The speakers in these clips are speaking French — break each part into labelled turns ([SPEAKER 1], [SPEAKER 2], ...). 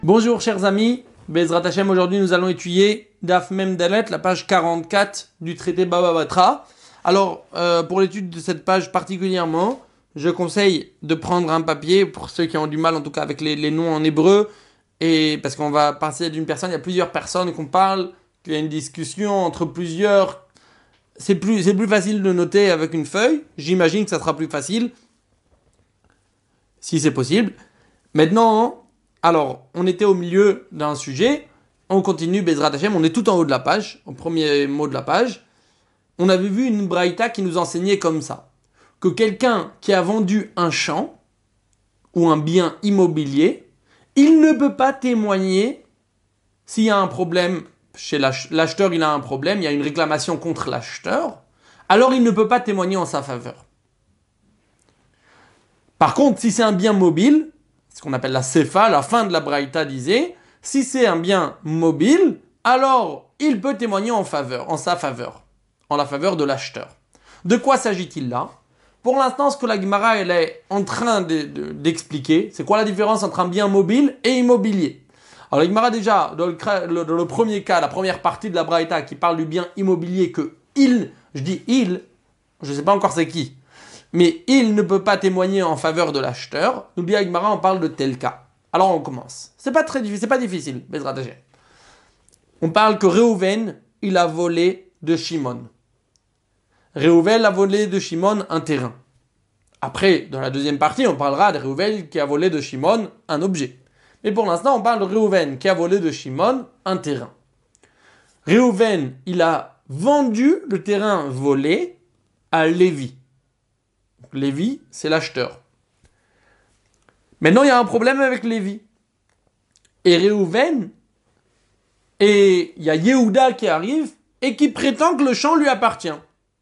[SPEAKER 1] Bonjour chers amis, Bezrat Hashem, aujourd'hui nous allons étudier Daf Mem Dalet, la page 44 du traité Baba Batra. Alors, pour l'étude de cette page particulièrement, je conseille de prendre un papier, pour ceux qui ont du mal en tout cas avec les noms en hébreu, et parce qu'on va passer d'une personne, il y a plusieurs personnes qu'on parle, qu'il y a une discussion entre plusieurs. C'est plus facile de noter avec une feuille, j'imagine que ça sera plus facile, si c'est possible. Maintenant, alors, on était au milieu d'un sujet, on continue, Bezrat Hashem, on est tout en haut de la page, au premier mot de la page. On avait vu une braïta qui nous enseignait comme ça, que quelqu'un qui a vendu un champ ou un bien immobilier, il ne peut pas témoigner s'il y a un problème chez l'acheteur, il a un problème, il y a une réclamation contre l'acheteur, alors il ne peut pas témoigner en sa faveur. Par contre, si c'est un bien mobile, ce qu'on appelle la Sefa, la fin de la Braïta disait, si c'est un bien mobile, alors il peut témoigner en sa faveur, en la faveur de l'acheteur. De quoi s'agit-il là? Pour l'instant, ce que la Gemara elle est en train d'expliquer, c'est quoi la différence entre un bien mobile et immobilier? Alors la Gemara déjà, dans le premier cas, la première partie de la Braïta qui parle du bien immobilier que je ne sais pas encore c'est qui, mais il ne peut pas témoigner en faveur de l'acheteur. Nous dit Gemara, on parle de tel cas. Alors on commence. C'est pas difficile, Bezrat Hashem. On parle que Réhouven, il a volé de Shimon. Réhouven a volé de Shimon un terrain. Après, dans la deuxième partie, on parlera de Réhouven qui a volé de Shimon un objet. Mais pour l'instant, on parle de Réhouven qui a volé de Shimon un terrain. Réhouven, il a vendu le terrain volé à Lévi. Lévi, c'est l'acheteur. Maintenant, il y a un problème avec Lévi. Et Réhouven, et il y a Yehuda qui arrive et qui prétend que le champ lui appartient.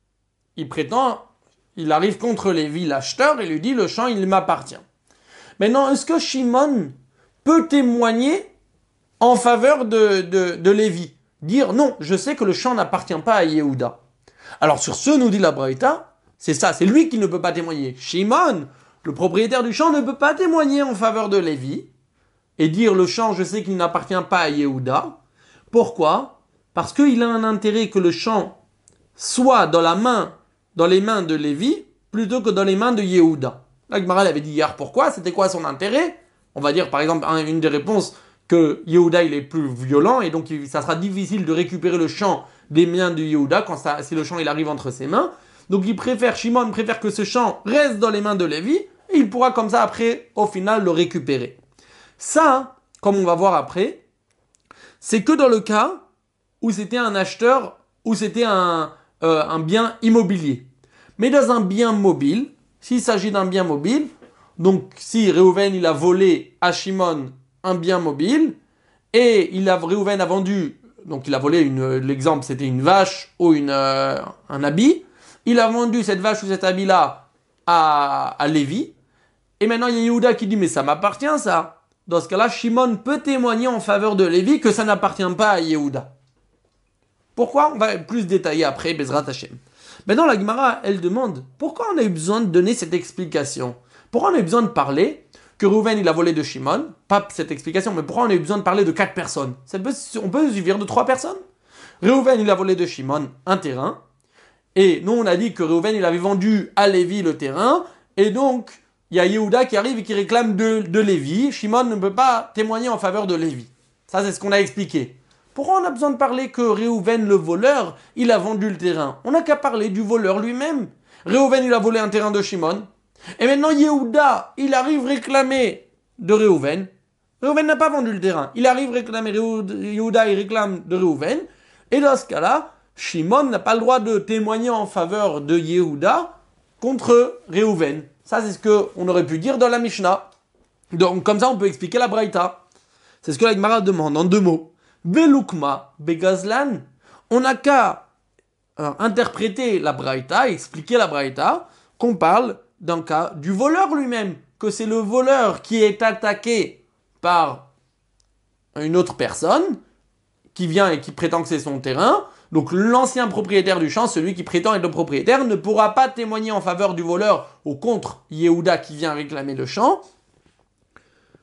[SPEAKER 1] Il arrive contre Lévi, l'acheteur, et lui dit le champ, il m'appartient. Maintenant, est-ce que Shimon peut témoigner en faveur de Lévi? Dire non, je sais que le champ n'appartient pas à Yehuda. Alors sur ce, nous dit la Braïta, c'est ça, c'est lui qui ne peut pas témoigner. Shimon, le propriétaire du champ, ne peut pas témoigner en faveur de Lévi et dire le champ, je sais qu'il n'appartient pas à Yehuda. Pourquoi? Parce qu'il a un intérêt que le champ soit dans les mains de Lévi plutôt que dans les mains de Yehuda. La Gemara avait dit hier pourquoi, c'était quoi son intérêt? On va dire par exemple une des réponses que Yehuda il est plus violent et donc ça sera difficile de récupérer le champ des mains de Yehuda si le champ il arrive entre ses mains. Donc Shimon préfère que ce champ reste dans les mains de Lévi, et il pourra comme ça après, au final, le récupérer. Ça, comme on va voir après, c'est que dans le cas où c'était un acheteur, où c'était un bien immobilier. Mais dans un bien mobile, s'il s'agit d'un bien mobile, donc si Réhouven il a volé à Shimon un bien mobile, et Réhouven a vendu, donc il a volé l'exemple c'était une vache ou un habit, il a vendu cette vache ou cet habit-là à Lévi. Et maintenant, il y a Yehuda qui dit, mais ça m'appartient, ça. Dans ce cas-là, Shimon peut témoigner en faveur de Lévi que ça n'appartient pas à Yehuda. Pourquoi? On va plus détailler après, Bezrat Hashem. Maintenant, la Gemara, elle demande, pourquoi on a eu besoin de donner cette explication? Pourquoi on a eu besoin de parler que Réhouven, il a volé de Shimon? Pas cette explication, mais pourquoi on a eu besoin de parler de 4 personnes? On peut suffire de 3 personnes. Réhouven, il a volé de Shimon un terrain. Et nous, on a dit que Réhouven, il avait vendu à Lévi le terrain. Et donc, il y a Yehuda qui arrive et qui réclame de Lévi. Shimon ne peut pas témoigner en faveur de Lévi. Ça, c'est ce qu'on a expliqué. Pourquoi on a besoin de parler que Réhouven, le voleur, il a vendu le terrain? On n'a qu'à parler du voleur lui-même. Réhouven, il a volé un terrain de Shimon. Et maintenant, Yehuda, il arrive réclamer de Réhouven. Réhouven n'a pas vendu le terrain. Il arrive réclamer, Yehuda, il réclame de Réhouven. Et dans ce cas-là, Shimon n'a pas le droit de témoigner en faveur de Yehuda contre Réhouven. Ça, c'est ce qu'on aurait pu dire dans la Mishnah. Donc, comme ça, on peut expliquer la Braïta. C'est ce que la Gemara demande en 2 mots. Velukma begazlan. On n'a qu'à interpréter la Braïta, expliquer la Braïta, qu'on parle d'un cas du voleur lui-même. Que c'est le voleur qui est attaqué par une autre personne qui vient et qui prétend que c'est son terrain. Donc l'ancien propriétaire du champ, celui qui prétend être le propriétaire, ne pourra pas témoigner en faveur du voleur ou contre Yehuda qui vient réclamer le champ,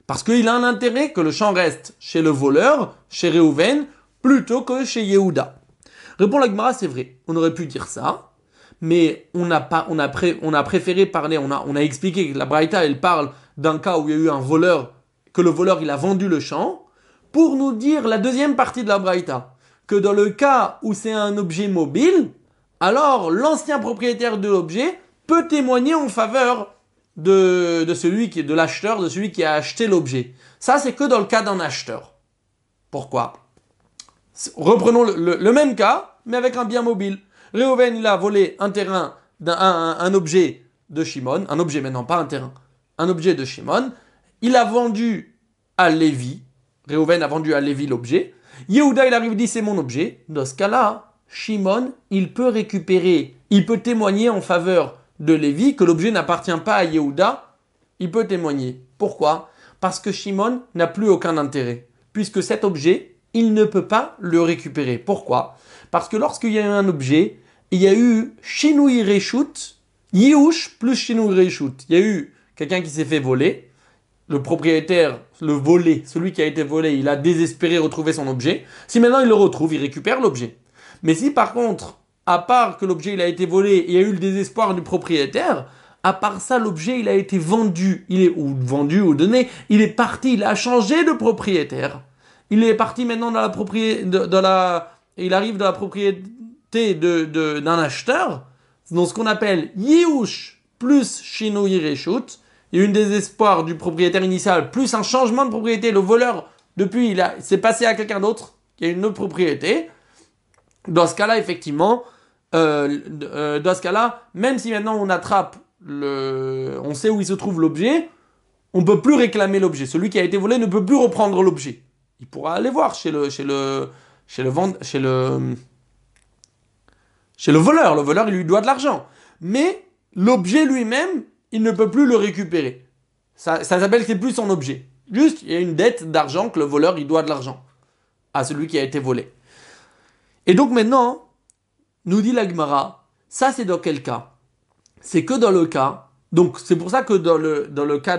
[SPEAKER 1] Parce qu'il a un intérêt que le champ reste chez le voleur, chez Réhouven, plutôt que chez Yehuda. Répond la Gemara, c'est vrai. On aurait pu dire ça, mais on a préféré parler, on a expliqué que la Braïta, elle parle d'un cas où il y a eu un voleur, que le voleur, il a vendu le champ, pour nous dire la deuxième partie de la Braïta, que dans le cas où c'est un objet mobile, alors l'ancien propriétaire de l'objet peut témoigner en faveur de celui qui est de l'acheteur, de celui qui a acheté l'objet. Ça, c'est que dans le cas d'un acheteur. Pourquoi? Reprenons le même cas, mais avec un bien mobile. Réhouven, il a volé un terrain, un objet de Shimon, un objet maintenant, pas un terrain, un objet de Shimon. Il a vendu à Lévi. Réhouven a vendu à Lévi l'objet. Yehuda, il arrive et dit c'est mon objet. Dans ce cas-là, Shimon, il peut récupérer, il peut témoigner en faveur de Lévi que l'objet n'appartient pas à Yehuda. Il peut témoigner. Pourquoi? Parce que Shimon n'a plus aucun intérêt. Puisque cet objet, il ne peut pas le récupérer. Pourquoi? Parce que lorsqu'il y a eu un objet, il y a eu Shinui Reshut, Yihush plus Shinui Reshut. Il y a eu quelqu'un qui s'est fait voler. Le propriétaire, le volé, celui qui a été volé, il a désespéré retrouver son objet. Si maintenant il le retrouve, il récupère l'objet. Mais si par contre, à part que l'objet il a été volé, il y a eu le désespoir du propriétaire, à part ça, l'objet il a été vendu, ou donné, il est parti, il a changé de propriétaire. Il est parti maintenant dans la propriété, il arrive dans la propriété d'un acheteur, dans ce qu'on appelle Yihush plus Shinui Reshut. Il y a eu un désespoir du propriétaire initial, plus un changement de propriété. Le voleur, depuis, s'est passé à quelqu'un d'autre, qui a une autre propriété. Dans ce cas-là, effectivement, dans ce cas-là, même si maintenant on attrape, on sait où il se trouve l'objet, on ne peut plus réclamer l'objet. Celui qui a été volé ne peut plus reprendre l'objet. Il pourra aller voir chez le voleur. Le voleur, il lui doit de l'argent. Mais l'objet lui-même, il ne peut plus le récupérer. Ça s'appelle que c'est plus son objet. Juste, il y a une dette d'argent que le voleur, il doit de l'argent à celui qui a été volé. Et donc maintenant, nous dit la Gemara, ça c'est dans quel cas? C'est que dans le cas, donc c'est pour ça que dans le cas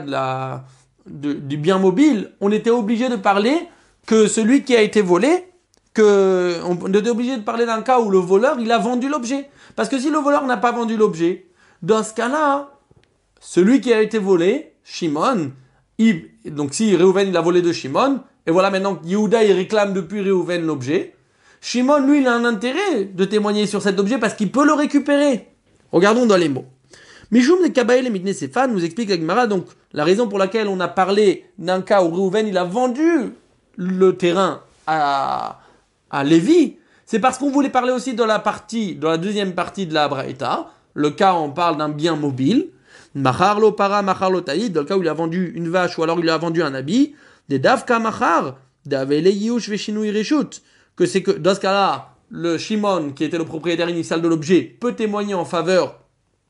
[SPEAKER 1] du bien mobile, on était obligé de parler que celui qui a été volé, on était obligé de parler d'un cas où le voleur, il a vendu l'objet. Parce que si le voleur n'a pas vendu l'objet, dans ce cas-là, celui qui a été volé, Shimon, donc si Réhouven il a volé de Shimon, et voilà maintenant que Yehuda il réclame depuis Réhouven l'objet, Shimon lui il a un intérêt de témoigner sur cet objet parce qu'il peut le récupérer. Regardons dans les mots. Mishum de Kabael et Mitne Sefan nous explique la Gemara, donc la raison pour laquelle on a parlé d'un cas où Réhouven il a vendu le terrain à Lévi, c'est parce qu'on voulait parler aussi dans la deuxième partie de la Braïta, le cas où on parle d'un bien mobile, Machar lo para, machar lo taïd, dans le cas où il a vendu une vache ou alors il a vendu un habit, des davka machar, d'avele yush veshinui reshut, que c'est que dans ce cas-là, le Shimon, qui était le propriétaire initial de l'objet, peut témoigner en faveur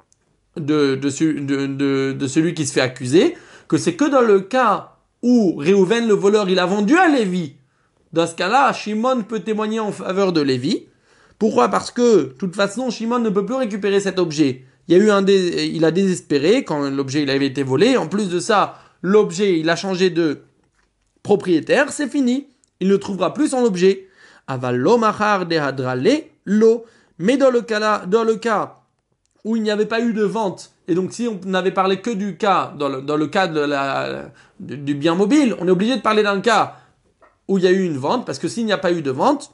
[SPEAKER 1] de celui qui se fait accuser, que c'est que dans le cas où Réhouven, le voleur, il a vendu à Lévi. Dans ce cas-là, Shimon peut témoigner en faveur de Lévi. Pourquoi? Parce que, de toute façon, Shimon ne peut plus récupérer cet objet. Il a désespéré quand l'objet il avait été volé. En plus de ça, l'objet, il a changé de propriétaire. C'est fini. Il ne trouvera plus son objet. Aval lo machar de hadrale lo. Mais dans le cas où il n'y avait pas eu de vente, et donc si on n'avait parlé que du cas, dans le cas du bien mobile, on est obligé de parler d'un cas où il y a eu une vente, parce que s'il n'y a pas eu de vente,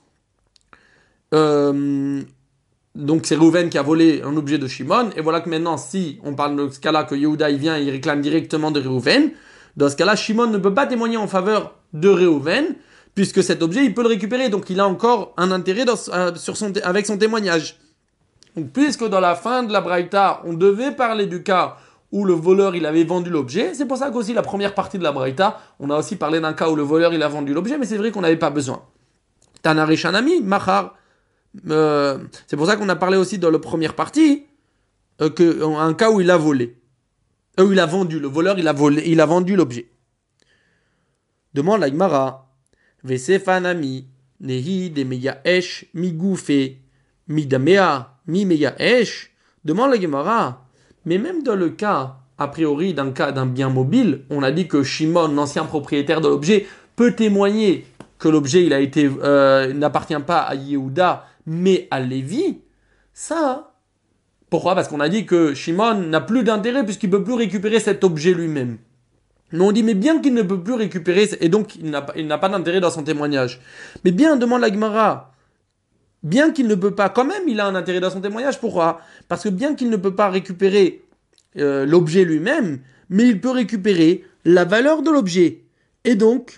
[SPEAKER 1] donc c'est Réhouven qui a volé un objet de Shimon, et voilà que maintenant, si on parle de ce cas-là, que Yehuda il vient, il réclame directement de Réhouven, dans ce cas-là, Shimon ne peut pas témoigner en faveur de Réhouven, puisque cet objet, il peut le récupérer, donc il a encore un intérêt avec son témoignage. Donc puisque dans la fin de la Braïta, on devait parler du cas où le voleur il avait vendu l'objet, c'est pour ça qu'aussi la première partie de la Braïta, on a aussi parlé d'un cas où le voleur il a vendu l'objet, mais c'est vrai qu'on n'avait pas besoin. Tanari Shanami, Machar. C'est pour ça qu'on a parlé aussi dans la première partie un cas où il a volé. Où il a vendu. Le voleur il a vendu l'objet. Demande la Gemara. Vesefanami, Nehi de Meyaesh, Migoufe, Midamea, Mi Meyaesh. Demande la Gemara. Mais même dans le cas a priori, dans le cas d'un bien mobile, on a dit que Shimon, l'ancien propriétaire de l'objet, peut témoigner que l'objet n'appartient pas à Yehuda, mais à Lévi. Ça, pourquoi? Parce qu'on a dit que Shimon n'a plus d'intérêt puisqu'il ne peut plus récupérer cet objet lui-même. Mais on dit, mais bien qu'il ne peut plus récupérer, et donc il n'a pas d'intérêt dans son témoignage. Mais bien, demande la Gemara, bien qu'il ne peut pas, quand même, il a un intérêt dans son témoignage. Pourquoi? Parce que bien qu'il ne peut pas récupérer l'objet lui-même, mais il peut récupérer la valeur de l'objet. Et donc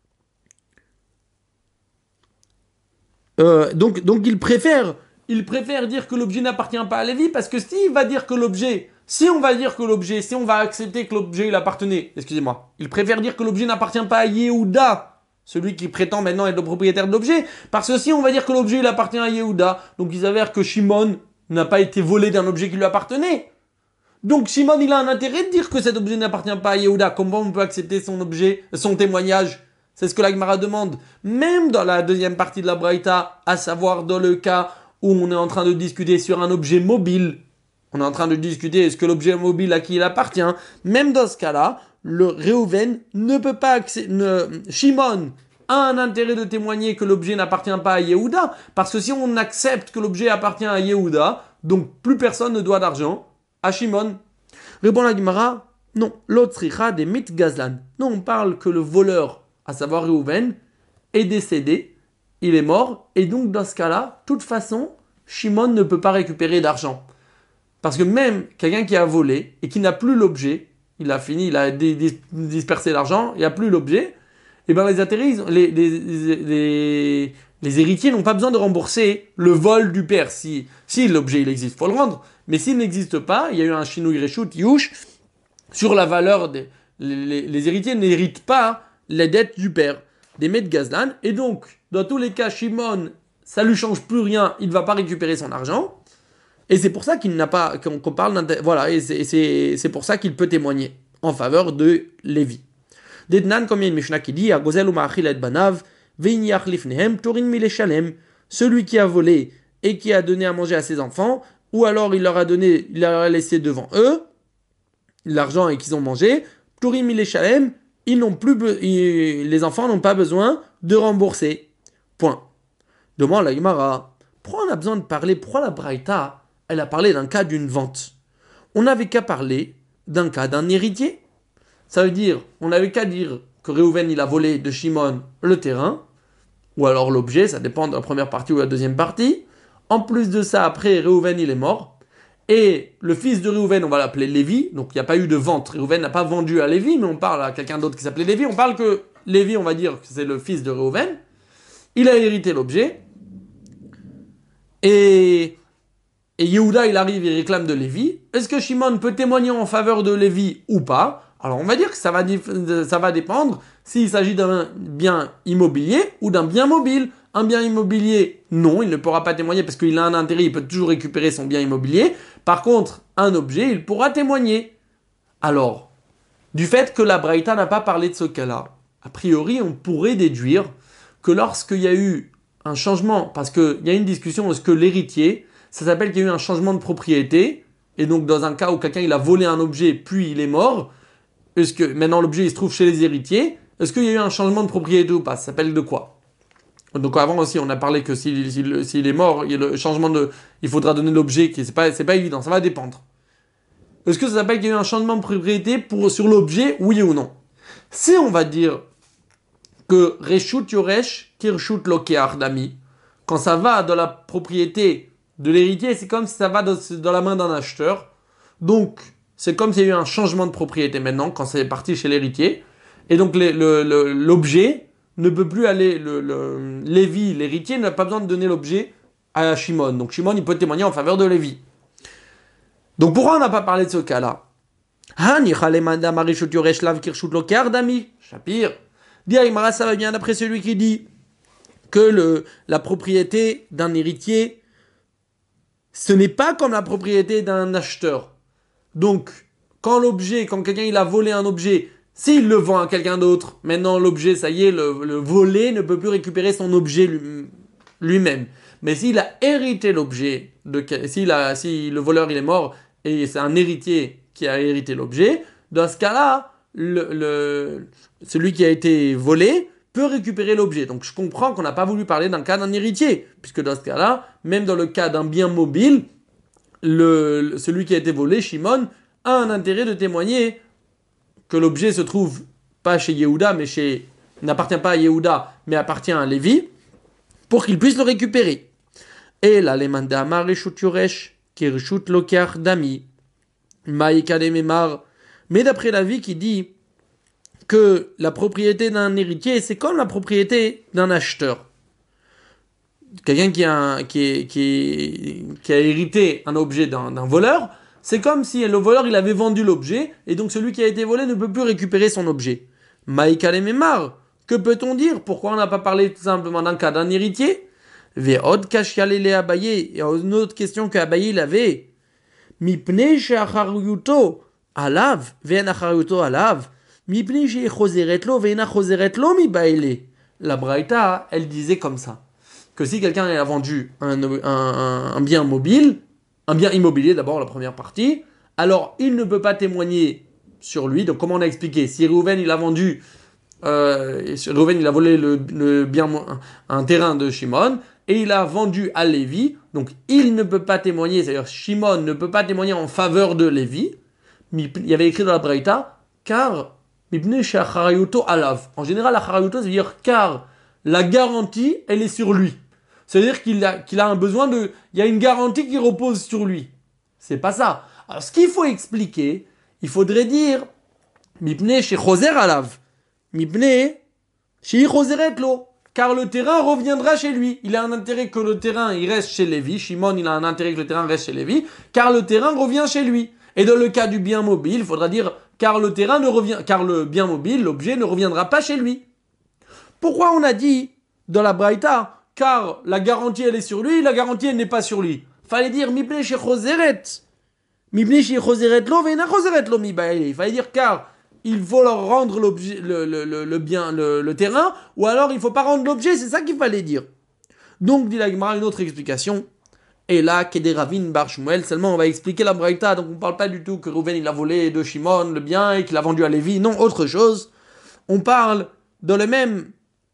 [SPEAKER 1] il préfère dire que l'objet n'appartient pas à Lévi, parce que si on va accepter que l'objet il appartenait, excusez-moi, il préfère dire que l'objet n'appartient pas à Yehuda, celui qui prétend maintenant être le propriétaire de l'objet, parce que si on va dire que l'objet il appartient à Yehuda, donc il s'avère que Shimon n'a pas été volé d'un objet qui lui appartenait. Donc Shimon il a un intérêt de dire que cet objet n'appartient pas à Yehuda. Comment on peut accepter son témoignage? C'est ce que la Gemara demande. Même dans la deuxième partie de la Braïta, à savoir dans le cas où on est en train de discuter sur un objet mobile. On est en train de discuter est-ce que l'objet mobile à qui il appartient. Même dans ce cas-là, le Réhouven ne peut pas Shimon a un intérêt de témoigner que l'objet n'appartient pas à Yehuda. Parce que si on accepte que l'objet appartient à Yehuda, donc plus personne ne doit d'argent à Shimon. Répond la Gemara, non, l'autre des mit gazlan. Non, on parle que le voleur, à savoir Réhouven, est décédé, il est mort, et donc dans ce cas-là, de toute façon, Shimon ne peut pas récupérer d'argent. Parce que même quelqu'un qui a volé et qui n'a plus l'objet, il a dispersé l'argent, il n'y a plus l'objet, et bien les héritiers n'ont pas besoin de rembourser le vol du père. Si l'objet il existe, il faut le rendre. Mais s'il n'existe pas, il y a eu un chinouille reshout, youch, sur la valeur les héritiers n'héritent pas les dettes du père, des maîtres Gazlan, et donc, dans tous les cas, Shimon, ça lui change plus rien, il ne va pas récupérer son argent, et c'est pour ça qu'il n'a pas, qu'on parle voilà, et c'est pour ça qu'il peut témoigner en faveur de Lévi. Dednan, comme il y a une Mishnah qui dit, banav, celui qui a volé et qui a donné à manger à ses enfants, ou alors il leur a laissé devant eux l'argent et qu'ils ont mangé, Turim Mileshalem, les enfants n'ont pas besoin de rembourser. Point. Demande la Gemara, pourquoi on a besoin de parler, pourquoi la Braïta, elle a parlé d'un cas d'une vente? On n'avait qu'à parler d'un cas d'un héritier. Ça veut dire, on n'avait qu'à dire que Réhouven il a volé de Shimon le terrain, ou alors l'objet, ça dépend de la première partie ou de la deuxième partie. En plus de ça, après, Réhouven il est mort. Et le fils de Réhouven, on va l'appeler Lévi. Donc il n'y a pas eu de vente. Réhouven n'a pas vendu à Lévi, mais on parle à quelqu'un d'autre qui s'appelait Lévi. On parle que Lévi, on va dire que c'est le fils de Réhouven. Il a hérité l'objet. Et Yehuda, il arrive, il réclame de Lévi. Est-ce que Shimon peut témoigner en faveur de Lévi ou pas? Alors on va dire que ça va dépendre s'il s'agit d'un bien immobilier ou d'un bien mobile. Un bien immobilier, non, il ne pourra pas témoigner parce qu'il a un intérêt, il peut toujours récupérer son bien immobilier. Par contre, un objet, il pourra témoigner. Alors, du fait que la Braïta n'a pas parlé de ce cas-là, a priori, on pourrait déduire que lorsqu'il y a eu un changement, parce qu'il y a une discussion, est-ce que l'héritier, ça s'appelle qu'il y a eu un changement de propriété, et donc dans un cas où quelqu'un il a volé un objet puis il est mort, est-ce que maintenant l'objet il se trouve chez les héritiers, est-ce qu'il y a eu un changement de propriété ou pas? Ça s'appelle de quoi? Donc avant aussi, on a parlé que s'il est mort, il y a le changement il faudra donner l'objet, c'est pas évident, ça va dépendre. Est-ce que ça s'appelle qu'il y a eu un changement de propriété sur l'objet, oui ou non? Si on va dire que Reshut Yoresh, Kirshut Lokeach Dami, quand ça va dans la propriété de l'héritier, c'est comme si ça va dans la main d'un acheteur. Donc, c'est comme s'il y a eu un changement de propriété maintenant, quand c'est parti chez l'héritier. Et donc, l'objet ne peut plus aller, Lévi, l'héritier, n'a pas besoin de donner l'objet à Shimon. Donc Shimon, il peut témoigner en faveur de Lévi. Donc pourquoi on n'a pas parlé de ce cas-là? Shapir. Diaïmara, ça va bien d'après celui qui dit que la propriété d'un héritier, ce n'est pas comme la propriété d'un acheteur. Donc, quand quelqu'un il a volé un objet, s'il le vend à quelqu'un d'autre, maintenant l'objet, ça y est, le volé ne peut plus récupérer son objet lui-même. Mais s'il a hérité l'objet, si le voleur il est mort et c'est un héritier qui a hérité l'objet. Dans ce cas-là, celui qui a été volé peut récupérer l'objet. Donc je comprends qu'on n'a pas voulu parler d'un cas d'un héritier, puisque dans ce cas-là, même dans le cas d'un bien mobile, celui qui a été volé, Shimon, a un intérêt de témoigner que l'objet se trouve pas chez Yehuda, n'appartient pas à Yehuda, mais appartient à Lévi, pour qu'il puisse le récupérer. Et là, les mandamar reshut yoresh, qui reshut lokar dami, maïkade memar. Mais d'après l'avis qui dit que la propriété d'un héritier, c'est comme la propriété d'un acheteur. Quelqu'un qui a hérité un objet d'un voleur, c'est comme si le voleur il avait vendu l'objet, et donc celui qui a été volé ne peut plus récupérer son objet. Maïka le memar, que peut-on dire? Pourquoi on n'a pas parlé tout simplement d'un cas d'un héritier? Ve'od kashyalele Abaye, il y a une autre question qu'Abaye il avait. Mipnei she'acharuyuto alav, ve'en acharuyuto alav, mipnei she'chozeret lo, ve'en achozeret lo mi baile. La Braïta, elle disait comme ça, que si quelqu'un a vendu un bien mobile, un bien immobilier d'abord, la première partie, alors il ne peut pas témoigner sur lui. Donc comme on a expliqué, si Reuven il a vendu, Reuven il a volé le bien, un terrain de Shimon, et il a vendu à Lévi, donc il ne peut pas témoigner, c'est-à-dire Shimon ne peut pas témoigner en faveur de Lévi. Il y avait écrit dans la Braïta, car Mibne Shacharayuto Alav. En général, la Charayuto, c'est-à-dire car la garantie, elle est sur lui. C'est-à-dire qu'il a un besoin de... Il y a une garantie qui repose sur lui. C'est pas ça. Alors, ce qu'il faut expliquer, il faudrait dire Mipne chez Choser Alav. Mipne chez Choseret Lo. Car le terrain reviendra chez lui. Il a un intérêt que le terrain il reste chez Lévi. Shimon, il a un intérêt que le terrain reste chez Lévi. Car le terrain revient chez lui. Et dans le cas du bien mobile, il faudra dire car le bien mobile, l'objet ne reviendra pas chez lui. Pourquoi on a dit dans la Braïta car la garantie elle est sur lui, la garantie elle n'est pas sur lui. Fallait dire mipne chez Choseret. Mipne chez Choseret lo veina Choseret lo mi baile. Il fallait dire car il faut leur rendre l'objet, le terrain, ou alors il faut pas rendre l'objet, c'est ça qu'il fallait dire. Donc dit la Gemara une autre explication. Et là, Keder Ravin bar Shmuel, seulement on va expliquer la Braïta, donc on parle pas du tout que Reuven il a volé de Shimon le bien et qu'il a vendu à Lévi, non, autre chose. On parle dans les mêmes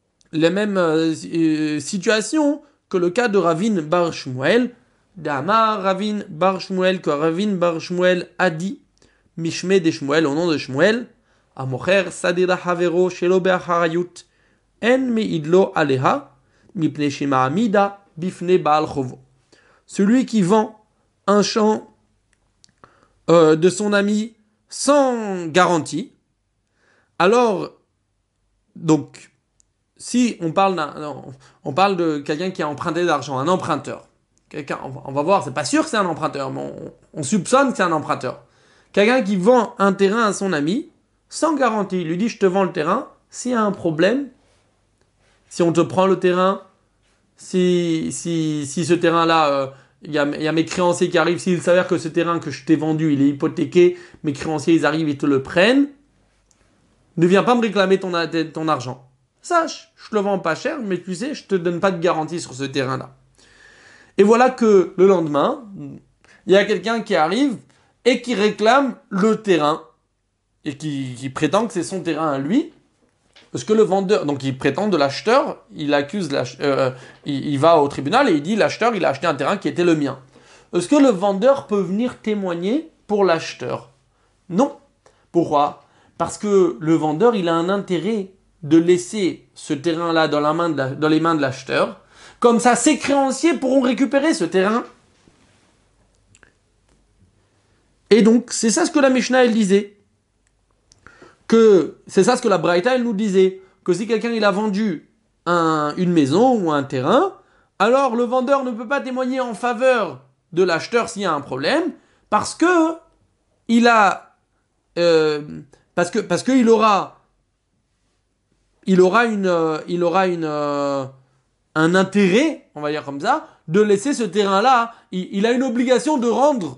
[SPEAKER 1] situations que le cas de Ravin bar Shmuel. D'Amar Ravin bar Shmuel, que Ravin bar Shmuel a dit, Mishme de Shmuel, au nom de Shmuel, Amocher Sadira Havero Shelo Be'acharayut, En Meidlo Aleha, Mipne Shema Amida, Bifne Baal Chovo. Celui qui vend un champ de son ami sans garantie, alors, donc, si on parle de quelqu'un qui a emprunté d'argent, un emprunteur, on va voir, c'est pas sûr que c'est un emprunteur, mais on soupçonne que c'est un emprunteur. Quelqu'un qui vend un terrain à son ami sans garantie, il lui dit je te vends le terrain, s'il y a un problème, si on te prend le terrain, si ce terrain-là, il y a mes créanciers qui arrivent, s'il s'avère que ce terrain que je t'ai vendu, il est hypothéqué, mes créanciers ils arrivent, ils te le prennent, ne viens pas me réclamer ton argent. Sache, je te le vends pas cher, mais tu sais, je te donne pas de garantie sur ce terrain-là. Et voilà que le lendemain, il y a quelqu'un qui arrive et qui réclame le terrain et qui prétend que c'est son terrain à lui. Parce que le vendeur, donc il prétend de l'acheteur, il accuse il va au tribunal et il dit l'acheteur il a acheté un terrain qui était le mien. Est-ce que le vendeur peut venir témoigner pour l'acheteur? Non. Pourquoi? Parce que le vendeur il a un intérêt de laisser ce terrain-là dans les mains de l'acheteur. Comme ça, ses créanciers pourront récupérer ce terrain. Et donc, c'est ça ce que la Mishnah elle disait. C'est ça ce que la Braïta elle nous disait, que si quelqu'un il a vendu une maison ou un terrain, alors le vendeur ne peut pas témoigner en faveur de l'acheteur s'il y a un problème, parce que il a parce que il aura un intérêt, on va dire comme ça, de laisser ce terrain-là. Il a une obligation de rendre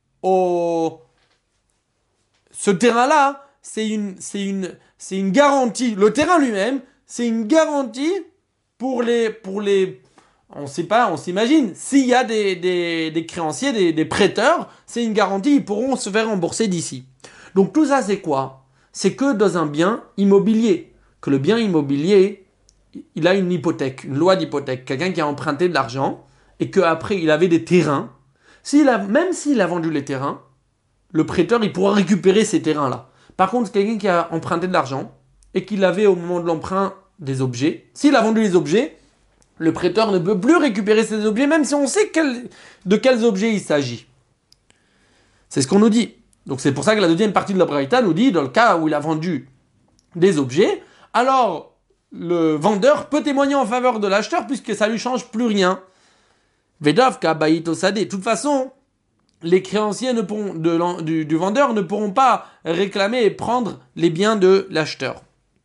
[SPEAKER 1] ce terrain-là. C'est une garantie. Le terrain lui-même, c'est une garantie pour les on sait pas, on s'imagine. S'il y a des créanciers, des prêteurs, c'est une garantie, ils pourront se faire rembourser d'ici. Donc tout ça, c'est quoi? C'est que dans un bien immobilier, que le bien immobilier, il a une hypothèque, une loi d'hypothèque. Quelqu'un qui a emprunté de l'argent et qu'après, il avait des terrains. Même s'il a vendu les terrains, le prêteur, il pourra récupérer ces terrains-là. Par contre, quelqu'un qui a emprunté de l'argent et qu'il avait au moment de l'emprunt des objets, s'il a vendu les objets, le prêteur ne peut plus récupérer ces objets, même si on sait de quels objets il s'agit. C'est ce qu'on nous dit. Donc c'est pour ça que la deuxième partie de la Braïta nous dit, dans le cas où il a vendu des objets, alors le vendeur peut témoigner en faveur de l'acheteur puisque ça lui change plus rien. Vedavka baïto sadé. De toute façon, les créanciers du vendeur ne pourront pas réclamer et prendre les biens de l'acheteur.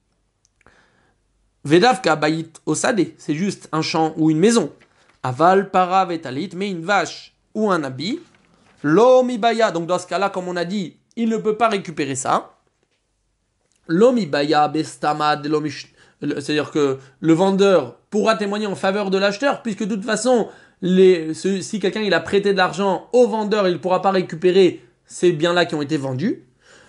[SPEAKER 1] Vedavka bayit osadé, c'est juste un champ ou une maison. Aval para vetalit, mais une vache ou un habit. L'omibaya, donc dans ce cas-là, comme on a dit, il ne peut pas récupérer ça. L'omibaya bestamad, c'est-à-dire que le vendeur pourra témoigner en faveur de l'acheteur, puisque de toute façon, si quelqu'un il a prêté de l'argent au vendeur, il ne pourra pas récupérer ces biens-là qui ont été vendus.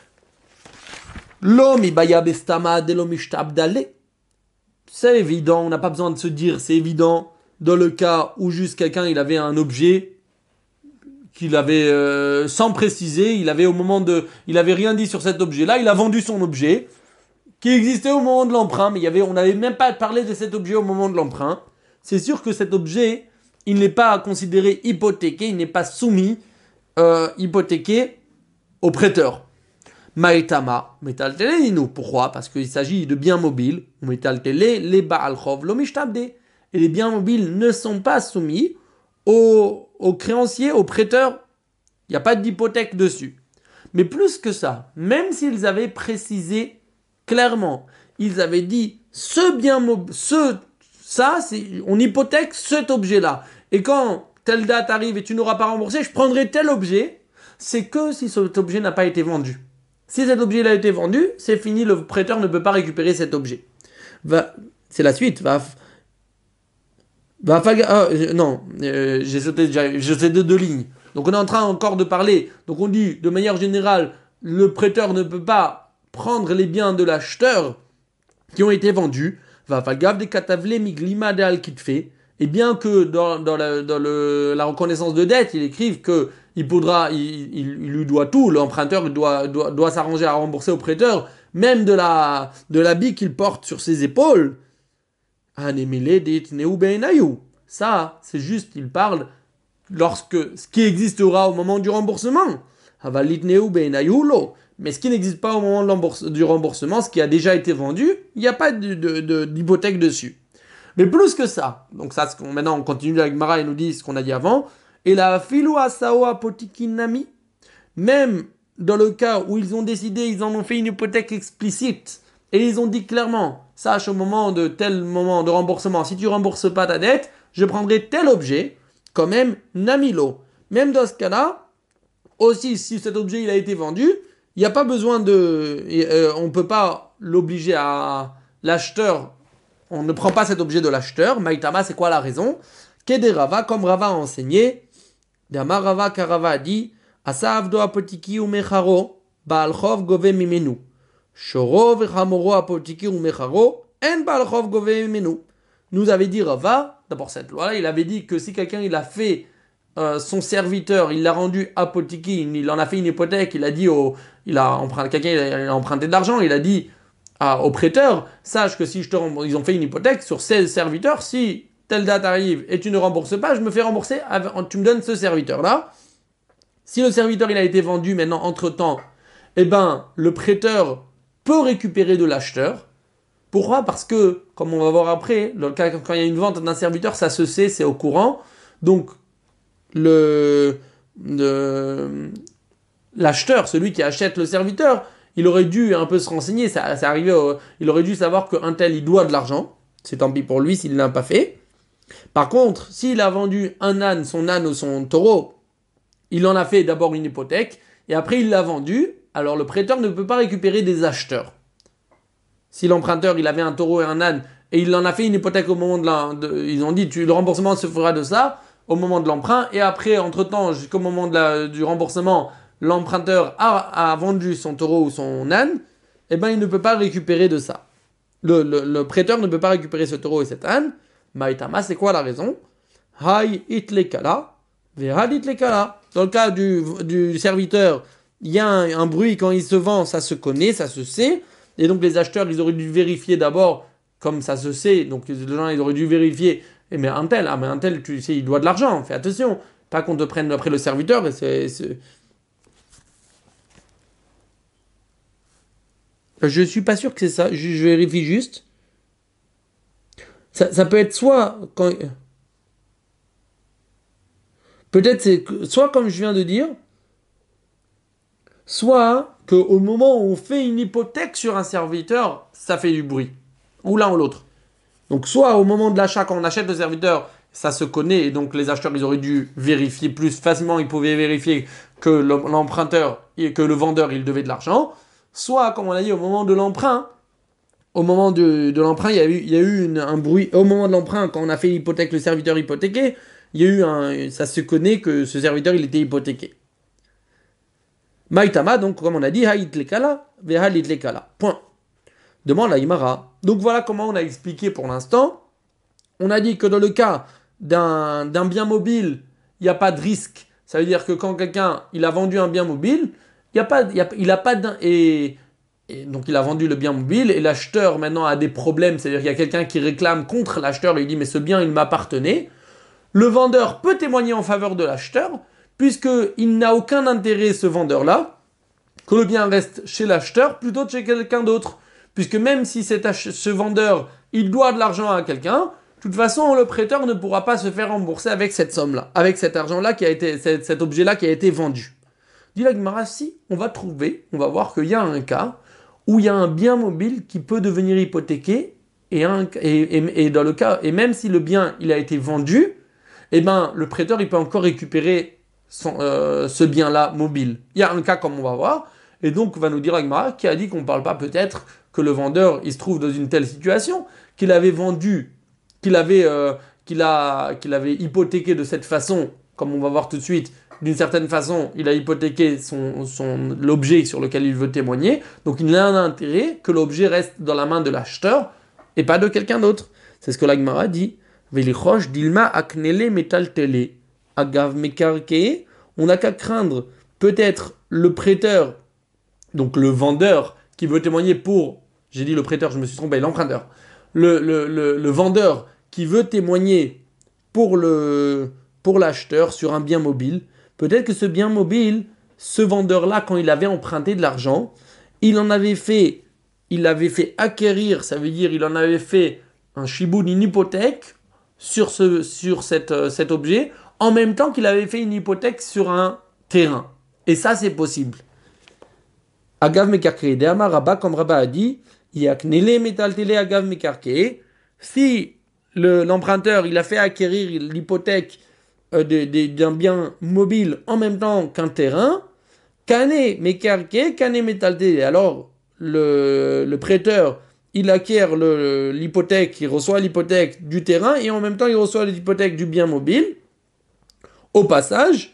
[SPEAKER 1] L'omibaya bestamad, l'omishtabdale. C'est évident, on n'a pas besoin de se dire, c'est évident, dans le cas où juste quelqu'un il avait un objet qu'il avait sans préciser, il avait rien dit sur cet objet-là, il a vendu son objet qui existait au moment de l'emprunt, mais on n'avait même pas parlé de cet objet au moment de l'emprunt. C'est sûr que cet objet, il n'est pas considéré hypothéqué, il n'est pas soumis hypothéqué au prêteur. Maïtama, metal télé, nous. Pourquoi? Parce qu'il s'agit de biens mobiles. Metal télé, les baal chov, l'omishtabde. Et les biens mobiles ne sont pas soumis aux créanciers, aux prêteurs. Il n'y a pas d'hypothèque dessus. Mais plus que ça, même s'ils avaient précisé clairement, ils avaient dit ce bien mobile, on hypothèque cet objet-là. Et quand telle date arrive et tu n'auras pas remboursé, je prendrai tel objet. C'est que si cet objet n'a pas été vendu. Si cet objet a été vendu, c'est fini, le prêteur ne peut pas récupérer cet objet. C'est la suite. J'ai sauté de deux lignes. Donc on est en train encore de parler. Donc on dit, de manière générale, le prêteur ne peut pas prendre les biens de l'acheteur qui ont été vendus. Et bien que dans la reconnaissance de dette, il écrive que il lui doit tout, l'emprunteur doit s'arranger à rembourser au prêteur, même de l'habit qu'il porte sur ses épaules. Ça, c'est juste, il parle ce qui existera au moment du remboursement. Mais ce qui n'existe pas au moment du remboursement, ce qui a déjà été vendu, il n'y a pas d'hypothèque dessus. Mais plus que ça, donc ça, maintenant on continue avec Mara et nous dit ce qu'on a dit avant, et la filou asao apotikinami, même dans le cas où ils ont décidé, ils en ont fait une hypothèque explicite, et ils ont dit clairement, sache au moment de remboursement, si tu rembourses pas ta dette, je prendrai tel objet, quand même namilo. Même dans ce cas-là, aussi si cet objet il a été vendu, il n'y a pas besoin on ne peut pas l'obliger à l'acheteur. On ne prend pas cet objet de l'acheteur. Maïtama, c'est quoi la raison? Kederava, comme Rava a enseigné, Dama Rava Karava a dit, Asa avdo apotiki ou mecharo, Baalchov gove mimenu. Shoro vechamoro apotiki ou mecharo, en Baalchov gove mimenu. Nous avait dit Rava, d'abord cette loi-là, il avait dit que si quelqu'un il a fait son serviteur, il l'a rendu apotiki, il en a fait une hypothèque, quelqu'un il a emprunté de l'argent, il a dit au prêteur, sache que si ils ont fait une hypothèque sur 16 serviteurs, si telle date arrive et tu ne rembourses pas, je me fais rembourser, tu me donnes ce serviteur-là. Si le serviteur il a été vendu maintenant entre-temps, le prêteur peut récupérer de l'acheteur. Pourquoi? Parce que, comme on va voir après, dans le cas quand il y a une vente d'un serviteur, ça se sait, c'est au courant. Donc, l'acheteur, celui qui achète le serviteur, il aurait dû un peu se renseigner, il aurait dû savoir qu'un tel, il doit de l'argent. C'est tant pis pour lui s'il ne l'a pas fait. Par contre, s'il a vendu un âne, son âne ou son taureau, il en a fait d'abord une hypothèque, et après il l'a vendu, alors le prêteur ne peut pas récupérer des acheteurs. Si l'emprunteur, il avait un taureau et un âne, et il en a fait une hypothèque au moment ils ont dit, le remboursement se fera de ça au moment de l'emprunt, et après, entre-temps, jusqu'au moment du remboursement, l'emprunteur a vendu son taureau ou son âne, eh ben, il ne peut pas récupérer de ça. Le prêteur ne peut pas récupérer ce taureau et cet âne. Maïtama, c'est quoi la raison? Hay itlekala, verad itlekala. Dans le cas du serviteur, il y a un bruit quand il se vend, ça se connaît, ça se sait. Et donc les acheteurs, ils auraient dû vérifier d'abord, comme ça se sait. Donc les gens, ils auraient dû vérifier. Mais un tel, tu sais, il doit de l'argent. Fais attention. Pas qu'on te prenne après le serviteur. Je suis pas sûr que c'est ça. Je vérifie juste. Ça peut être soit quand. Peut-être c'est soit comme je viens de dire, soit qu'au moment où on fait une hypothèque sur un serviteur, ça fait du bruit. Ou l'un ou l'autre. Donc soit au moment de l'achat, quand on achète le serviteur, ça se connaît et donc les acheteurs ils auraient dû vérifier plus facilement, ils pouvaient vérifier que l'emprunteur et que le vendeur il devait de l'argent. Soit, comme on a dit, au moment de l'emprunt, au moment de l'emprunt, il y a eu un bruit. Au moment de l'emprunt, quand on a fait l'hypothèque, le serviteur hypothéqué, il y a eu ça se connaît que ce serviteur il était hypothéqué. Maïtama, donc comme on a dit, haït lekala, vehalit lekala. Point. Demande la Imara. Donc voilà comment on a expliqué pour l'instant. On a dit que dans le cas d'un bien mobile, il n'y a pas de risque. Ça veut dire que quand quelqu'un il a vendu un bien mobile, il a pas et donc il a vendu le bien mobile et l'acheteur maintenant a des problèmes. C'est-à-dire qu'il y a quelqu'un qui réclame contre l'acheteur et il dit mais ce bien il m'appartenait. Le vendeur peut témoigner en faveur de l'acheteur puisqu'il n'a aucun intérêt ce vendeur-là que le bien reste chez l'acheteur plutôt que chez quelqu'un d'autre. Puisque même si ce vendeur, il doit de l'argent à quelqu'un, de toute façon, le prêteur ne pourra pas se faire rembourser avec cette somme-là, avec cet argent-là cet objet-là qui a été vendu. Dit la Gemara, si on va voir qu'il y a un cas où il y a un bien mobile qui peut devenir hypothéqué et dans le cas, et même si le bien il a été vendu, eh ben le prêteur il peut encore récupérer ce bien-là mobile. Il y a un cas comme on va voir, et donc va nous dire la Gemara qui a dit qu'on ne parle pas peut-être que le vendeur il se trouve dans une telle situation qu'il avait vendu, qu'il avait hypothéqué de cette façon, comme on va voir tout de suite, d'une certaine façon, il a hypothéqué l'objet sur lequel il veut témoigner, donc il a un intérêt que l'objet reste dans la main de l'acheteur et pas de quelqu'un d'autre. C'est ce que la Gemara dit. Velichosh dilma aknele metal tele agav mekarke. On n'a qu'à craindre peut-être le prêteur, donc le vendeur qui veut témoigner pour, j'ai dit le prêteur, je me suis trompé, l'emprunteur. Le vendeur qui veut témoigner pour l'acheteur sur un bien mobile. Peut-être que ce bien mobile, ce vendeur-là, quand il avait emprunté de l'argent, il l'avait fait acquérir, ça veut dire il en avait fait un chiboun, une hypothèque sur cet objet, en même temps qu'il avait fait une hypothèque sur un terrain. Et ça, c'est possible. Agav mekarke, de Amar Rabba, comme Rabba a dit, yaknele metaltele agav mekarke. Si l'emprunteur il a fait acquérir l'hypothèque d'un bien mobile en même temps qu'un terrain, kane mekarke, kane metaltele. Alors le prêteur il acquiert l'hypothèque, il reçoit l'hypothèque du terrain et en même temps il reçoit l'hypothèque du bien mobile. Au passage,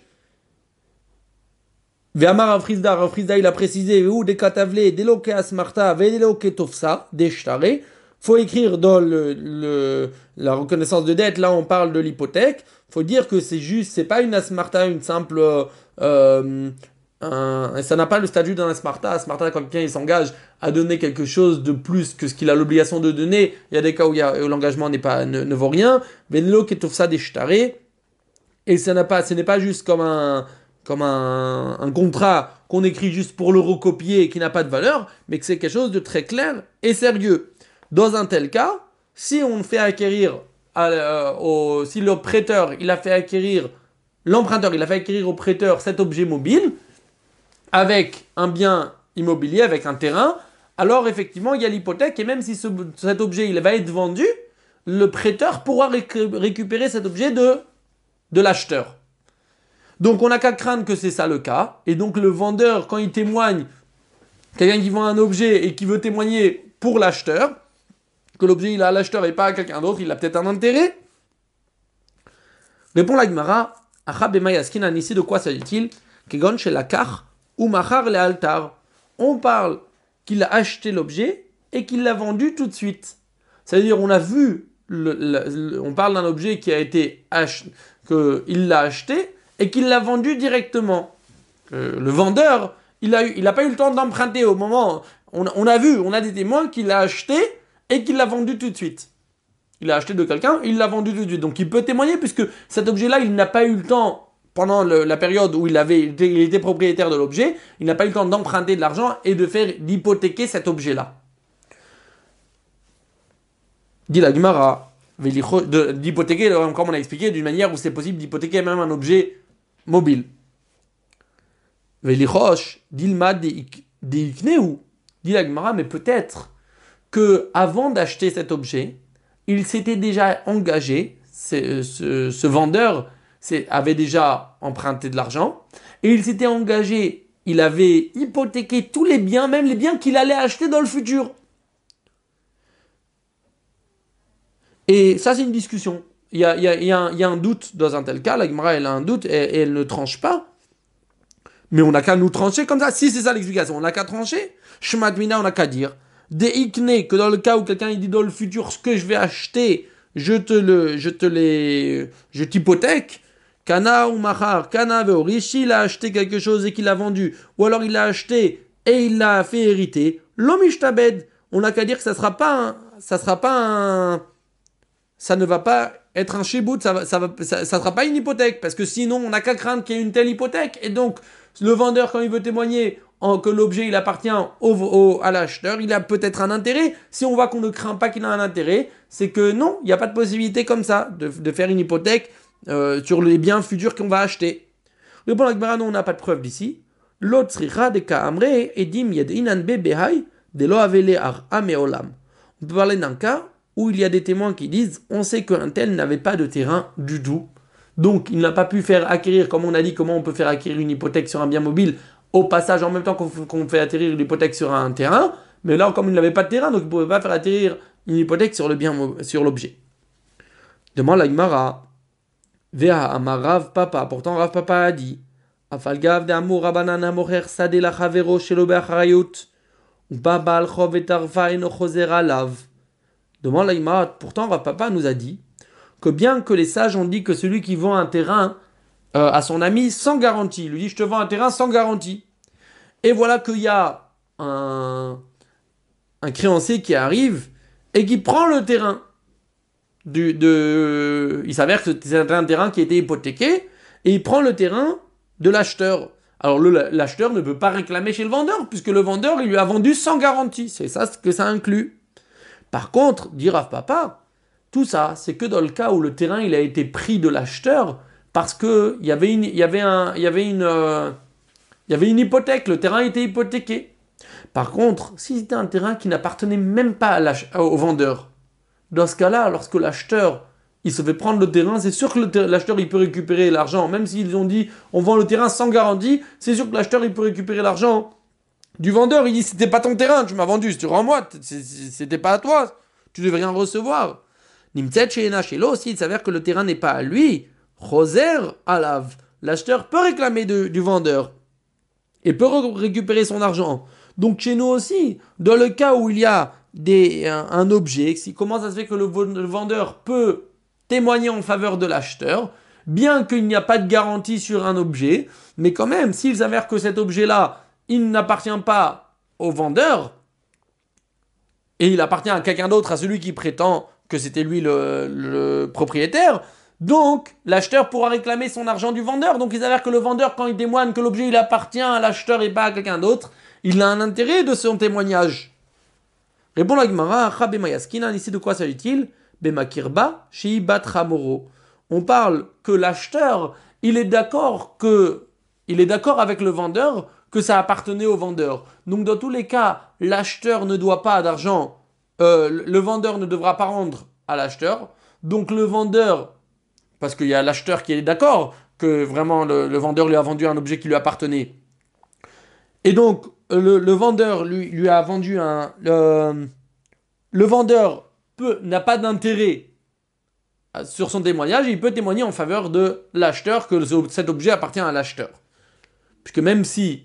[SPEAKER 1] Ve'amar Rafrizda, il a précisé où des katavle, des loke asmarta, des loke tofsa, des shtare. Faut écrire dans la reconnaissance de dette, là on parle de l'hypothèque. Faut dire que c'est pas une asmarta, une simple, ça n'a pas le statut d'un asmarta. Asmarta, quand quelqu'un il s'engage à donner quelque chose de plus que ce qu'il a l'obligation de donner, il y a des cas où l'engagement ne vaut rien. Des loke tofsa, des shtare. Et ce n'est pas juste comme un contrat qu'on écrit juste pour le recopier et qui n'a pas de valeur, mais que c'est quelque chose de très clair et sérieux. Dans un tel cas, si on fait acquérir, si le prêteur, l'emprunteur, il a fait acquérir au prêteur cet objet mobile, avec un bien immobilier, avec un terrain, alors effectivement, il y a l'hypothèque, et même si cet objet, il va être vendu, le prêteur pourra récupérer cet objet de l'acheteur. Donc on n'a qu'à craindre que c'est ça le cas. Et donc le vendeur, quand il témoigne, quelqu'un qui vend un objet et qui veut témoigner pour l'acheteur, que l'objet il est à l'acheteur et pas à quelqu'un d'autre, il a peut-être un intérêt. Répond la Gemara, ici de quoi s'agit-il? Kegon chez la kar ou machar le altar. On parle qu'il a acheté l'objet et qu'il l'a vendu tout de suite. C'est-à-dire, on a vu, on parle d'un objet qui a été acheté, qu'il l'a acheté et qu'il l'a vendu directement. Le vendeur, il a pas eu le temps d'emprunter au moment. On a des témoins qu'il l'a acheté et qu'il l'a vendu tout de suite. Il a acheté de quelqu'un, il l'a vendu tout de suite. Donc il peut témoigner puisque cet objet-là, il n'a pas eu le temps, pendant la période où il était propriétaire de l'objet, il n'a pas eu le temps d'emprunter de l'argent et d'hypothéquer cet objet-là. Dit la Gemara, d'hypothéquer, comme on a expliqué, d'une manière où c'est possible d'hypothéquer même un objet mobile. Velichosh, dilma deikneu, dit la Gemara, mais peut-être que avant d'acheter cet objet, il s'était déjà engagé, ce vendeur avait déjà emprunté de l'argent, et il s'était engagé, il avait hypothéqué tous les biens, même les biens qu'il allait acheter dans le futur. Et ça, c'est une discussion. Il y a un doute dans un tel cas. La Gemara, elle a un doute et elle ne tranche pas. Mais on n'a qu'à nous trancher comme ça. Si c'est ça l'explication, on n'a qu'à trancher. Shmatmina, on n'a qu'à dire. Deikne, que dans le cas où quelqu'un il dit dans le futur ce que je vais acheter, je t'hypothèque. Kana ou Mahar, Kana Veorishi, il a acheté quelque chose et qu'il l'a vendu. Ou alors il l'a acheté et il l'a fait hériter. L'omishtabed, on n'a qu'à dire que ça ne va pas être un shibout, ça sera pas une hypothèque, parce que sinon on n'a qu'à craindre qu'il y ait une telle hypothèque, et donc le vendeur quand il veut témoigner que l'objet il appartient à l'acheteur, il a peut-être un intérêt. Si on voit qu'on ne craint pas qu'il a un intérêt, c'est que non, il n'y a pas de possibilité comme ça de faire une hypothèque sur les biens futurs qu'on va acheter. Répond la Gemara, non, on n'a pas de preuve d'ici. L'autre sricha de ka'amre edim yedinan behai de lo avele ar ameolam. On peut parler d'un cas où il y a des témoins qui disent on sait qu'un tel n'avait pas de terrain du tout. Donc il n'a pas pu faire acquérir, comme on a dit, comment on peut faire acquérir une hypothèque sur un bien mobile au passage en même temps qu'on fait atterrir une hypothèque sur un terrain. Mais là, comme il n'avait pas de terrain, donc il ne pouvait pas faire atterrir une hypothèque sur l'objet. Demande la Gemara. Vea amar Rav Papa. Pourtant Rav Papa a dit Afalgav de amur rabanan amocher sade la chavero shelo be'acharayut uba ba'al chov et arva eno choser alav. Demande la Gemara. Pourtant Rav Papa nous a dit que bien que les sages ont dit que celui qui vend un terrain à son ami sans garantie, il lui dit je te vends un terrain sans garantie. Et voilà qu'il y a un créancier qui arrive et qui prend le terrain. Il s'avère que c'est un terrain qui a été hypothéqué et il prend le terrain de l'acheteur. Alors l'acheteur ne peut pas réclamer chez le vendeur puisque le vendeur il lui a vendu sans garantie. C'est ça ce que ça inclut. Par contre, dit Rav Papa, tout ça c'est que dans le cas où le terrain il a été pris de l'acheteur parce que il y avait une hypothèque, le terrain était hypothéqué. Par contre, si c'était un terrain qui n'appartenait même pas au vendeur, dans ce cas-là, lorsque l'acheteur il se fait prendre le terrain, c'est sûr que l'acheteur il peut récupérer l'argent. Même s'ils ont dit on vend le terrain sans garantie, c'est sûr que l'acheteur il peut récupérer l'argent du vendeur. Il dit c'était pas ton terrain, tu m'as vendu, si tu rends-moi, c'était pas à toi, tu devais rien recevoir. Nimtset chez Enachelo aussi, il s'avère que le terrain n'est pas à lui. Roser alav, l'acheteur peut réclamer du vendeur et peut récupérer son argent. Donc chez nous aussi, dans le cas où il y a un objet, comment ça se fait que le vendeur peut témoigner en faveur de l'acheteur, bien qu'il n'y a pas de garantie sur un objet, mais quand même, s'il s'avère que cet objet-là, il n'appartient pas au vendeur, et il appartient à quelqu'un d'autre, à celui qui prétend que c'était lui le propriétaire, donc l'acheteur pourra réclamer son argent du vendeur. Donc il s'avère que le vendeur, quand il témoigne que l'objet il appartient à l'acheteur et pas à quelqu'un d'autre, il a un intérêt de son témoignage. Répond la Gemara, ici de quoi s'agit-il? Bemakirba, Sheibat Ramoro. On parle que l'acheteur, il est d'accord avec le vendeur que ça appartenait au vendeur. Donc dans tous les cas, l'acheteur ne doit pas d'argent, le vendeur ne devra pas rendre à l'acheteur. Donc le vendeur, parce qu'il y a l'acheteur qui est d'accord que vraiment le vendeur lui a vendu un objet qui lui appartenait. Et donc le vendeur lui a vendu le vendeur n'a pas d'intérêt sur son témoignage, il peut témoigner en faveur de l'acheteur, que cet objet appartient à l'acheteur. Puisque même s'il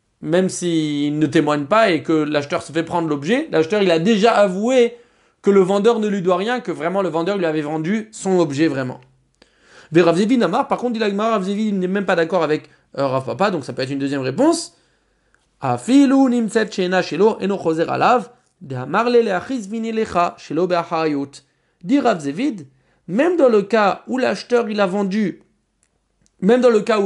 [SPEAKER 1] ne témoigne pas et que l'acheteur se fait prendre l'objet, l'acheteur il a déjà avoué que le vendeur ne lui doit rien, que vraiment le vendeur lui avait vendu son objet vraiment. Mais Rav Zevi Namar, par contre, dit la Gemara, Rav Zevi n'est même pas d'accord avec Rav Papa, donc ça peut être une deuxième réponse. Afilu nimtset sheena shelo eno choser alav de hamarle leachiz vini lecha shelo be'achayut. Dit Rav Zevi, même dans le cas où l'acheteur il a vendu, même dans le cas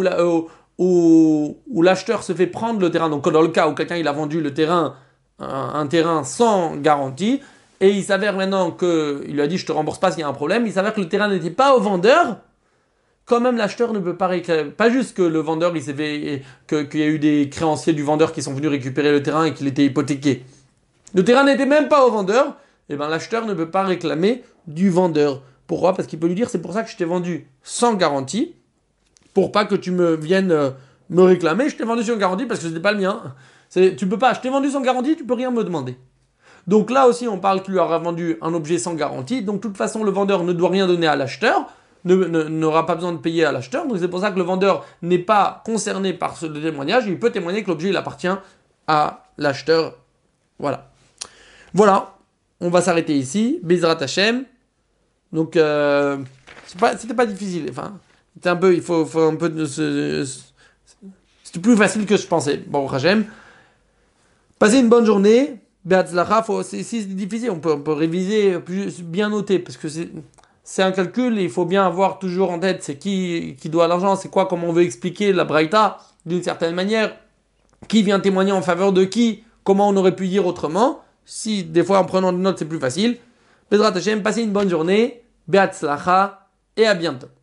[SPEAKER 1] où l'acheteur se fait prendre le terrain, donc dans le cas où quelqu'un il a vendu le terrain, un terrain sans garantie, et il s'avère maintenant qu'il lui a dit je te rembourse pas s'il y a un problème, il s'avère que le terrain n'était pas au vendeur, quand même l'acheteur ne peut pas réclamer, pas juste que le vendeur il s'est fait, qu'il y a eu des créanciers du vendeur qui sont venus récupérer le terrain et qu'il était hypothéqué. Le terrain n'était même pas au vendeur, et ben l'acheteur ne peut pas réclamer du vendeur. Pourquoi ? Parce qu'il peut lui dire c'est pour ça que je t'ai vendu sans garantie, pour pas que tu me viennes me réclamer, je t'ai vendu sans garantie parce que ce n'était pas le mien. Tu peux pas, je t'ai vendu sans garantie, tu peux rien me demander. Donc là aussi, on parle qu'il lui aura vendu un objet sans garantie. Donc de toute façon, le vendeur ne doit rien donner à l'acheteur, n'aura pas besoin de payer à l'acheteur. Donc c'est pour ça que le vendeur n'est pas concerné par ce témoignage. Il peut témoigner que l'objet il appartient à l'acheteur. Voilà. Voilà. On va s'arrêter ici. Bezrat Hashem. Donc c'était pas difficile. Enfin, c'était un peu, il faut un peu de c'était plus facile que je pensais. Bon, Hashem. Passez une bonne journée. Be'atzlacha, si c'est difficile, on peut réviser, bien noter, parce que c'est un calcul, et il faut bien avoir toujours en tête, c'est qui doit l'argent, c'est quoi, comment on veut expliquer la braïta, d'une certaine manière, qui vient témoigner en faveur de qui, comment on aurait pu dire autrement, si des fois en prenant des notes c'est plus facile. Bezrat Hashem, passez une bonne journée, Be'atzlacha, et à bientôt.